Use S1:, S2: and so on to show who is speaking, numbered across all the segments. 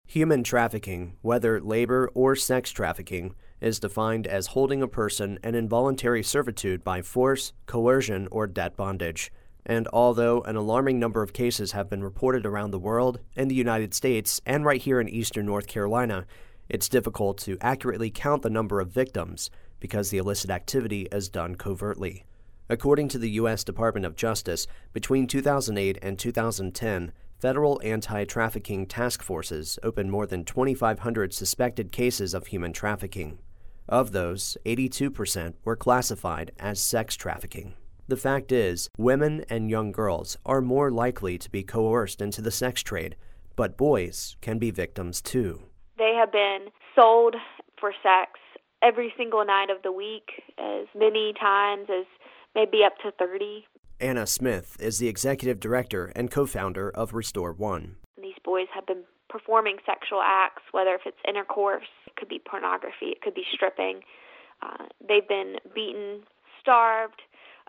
S1: Human trafficking, whether labor or sex trafficking, is defined as holding a person in involuntary servitude by force, coercion, or debt bondage. And although an alarming number of cases have been reported around the world, in the United States, and right here in eastern North Carolina, it's difficult to accurately count the number of victims because the illicit activity is done covertly. According to the U.S. Department of Justice, between 2008 and 2010, federal anti-trafficking task forces opened more than 2,500 suspected cases of human trafficking. Of those, 82% were classified as sex trafficking. The fact is, women and young girls are more likely to be coerced into the sex trade, but boys can be victims too.
S2: They have been sold for sex every single night of the week, as many times as maybe up to 30.
S1: Anna Smith is the executive director and co-founder of Restore One.
S2: These boys have been performing sexual acts, whether if it's intercourse, it could be pornography, it could be stripping. They've been beaten, starved,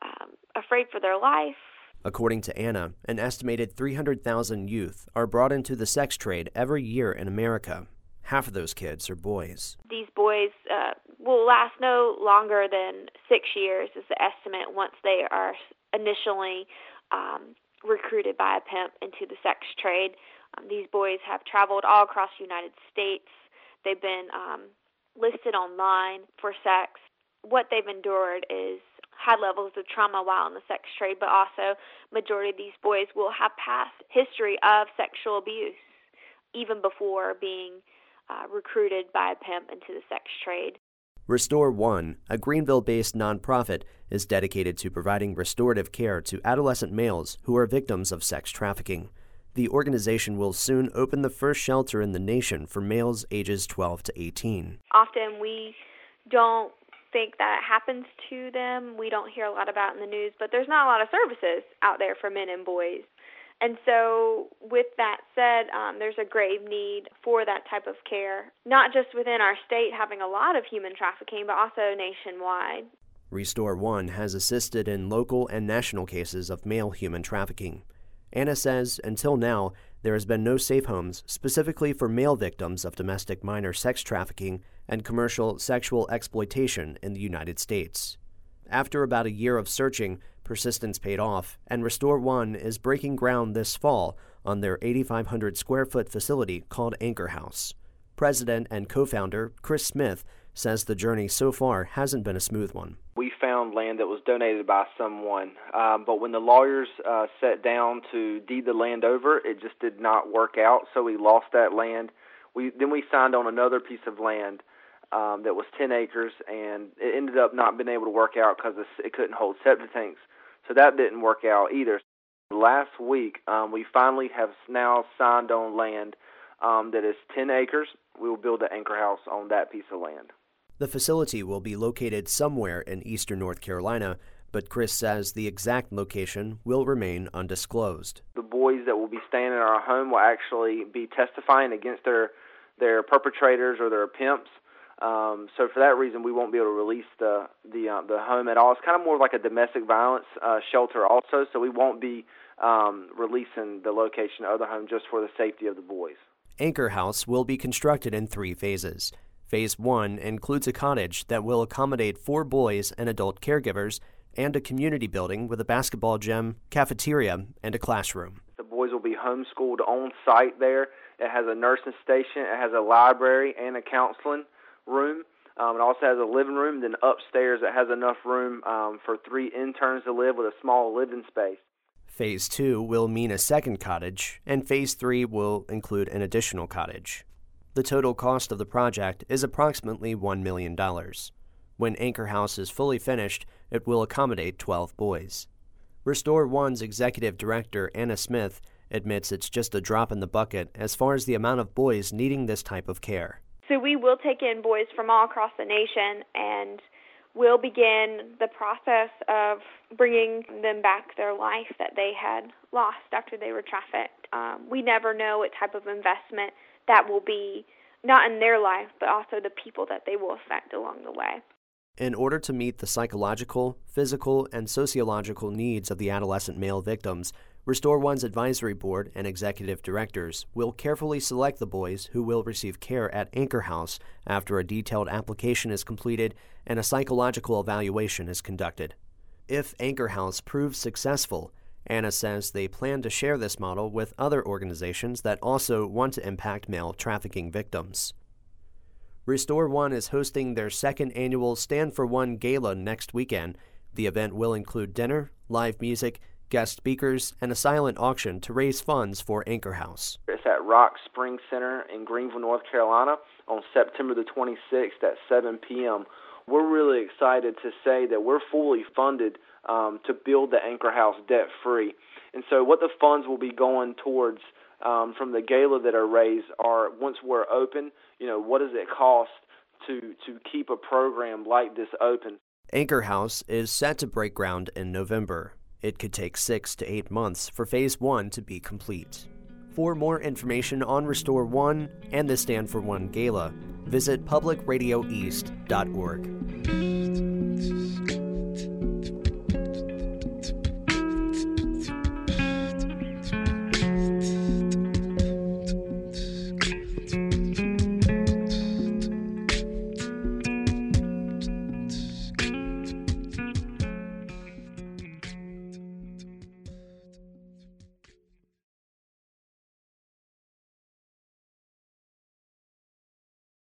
S2: afraid for their life.
S1: According to Anna, an estimated 300,000 youth are brought into the sex trade every year in America. Half of those kids are boys.
S2: These boys will last no longer than 6 years is the estimate once they are initially recruited by a pimp into the sex trade. These boys have traveled all across the United States. They've been listed online for sex. What they've endured is high levels of trauma while in the sex trade, but also majority of these boys will have past history of sexual abuse even before being recruited by a pimp into the sex trade.
S1: Restore One, a Greenville-based nonprofit, is dedicated to providing restorative care to adolescent males who are victims of sex trafficking. The organization will soon open the first shelter in the nation for males ages 12 to 18.
S2: Often we don't think that happens to them. We don't hear a lot about it in the news, but there's not a lot of services out there for men and boys. And so with that said, there's a grave need for that type of care, not just within our state having a lot of human trafficking, but also nationwide.
S1: Restore One has assisted in local and national cases of male human trafficking. Anna says, until now, there has been no safe homes specifically for male victims of domestic minor sex trafficking and commercial sexual exploitation in the United States. After about a year of searching, persistence paid off, and Restore One is breaking ground this fall on their 8,500 square foot facility called Anchor House. President and co-founder Chris Smith says the journey so far hasn't been a smooth one.
S3: We found land that was donated by someone, but when the lawyers sat down to deed the land over, it just did not work out, so we lost that land. Then we signed on another piece of land that was 10 acres, and it ended up not being able to work out because it couldn't hold septic tanks. So that didn't work out either. Last week, we finally have now signed on land that is 10 acres. We will build the Anchor House on that piece of land.
S1: The facility will be located somewhere in eastern North Carolina, but Chris says the exact location will remain undisclosed.
S3: The boys that will be staying in our home will actually be testifying against their perpetrators or their pimps. So for that reason, we won't be able to release the home at all. It's kind of more like a domestic violence shelter also, so we won't be releasing the location of the home just for the safety of the boys.
S1: Anchor House will be constructed in 3 phases. Phase 1 includes a cottage that will accommodate 4 boys and adult caregivers and a community building with a basketball gym, cafeteria, and a classroom.
S3: The boys will be homeschooled on site there. It has a nursing station, it has a library and a counseling room. It also has a living room. Then upstairs it has enough room for 3 interns to live with a small living space.
S1: Phase 2 will mean a second cottage, and Phase 3 will include an additional cottage. The total cost of the project is approximately $1 million. When Anchor House is fully finished, it will accommodate 12 boys. Restore One's executive director, Anna Smith, admits it's just a drop in the bucket as far as the amount of boys needing this type of care.
S2: So we will take in boys from all across the nation, and we'll begin the process of bringing them back their life that they had lost after they were trafficked. We never know what type of investment that will be, not in their life, but also the people that they will affect along the way.
S1: In order to meet the psychological, physical, and sociological needs of the adolescent male victims, Restore One's advisory board and executive directors will carefully select the boys who will receive care at Anchor House after a detailed application is completed and a psychological evaluation is conducted. If Anchor House proves successful, Anna says they plan to share this model with other organizations that also want to impact male trafficking victims. Restore One is hosting their second annual Stand for One Gala next weekend. The event will include dinner, live music, guest speakers, and a silent auction to raise funds for Anchor House.
S3: It's at Rock Spring Center in Greenville, North Carolina on September the 26th at 7 p.m. We're really excited to say that we're fully funded to build the Anchor House debt-free. And so what the funds will be going towards from the gala that are raised are, once we're open, what does it cost to keep a program like this open?
S1: Anchor House is set to break ground in November. It could take 6 to 8 months for Phase 1 to be complete. For more information on Restore One and the Stand for One Gala, visit publicradioeast.org.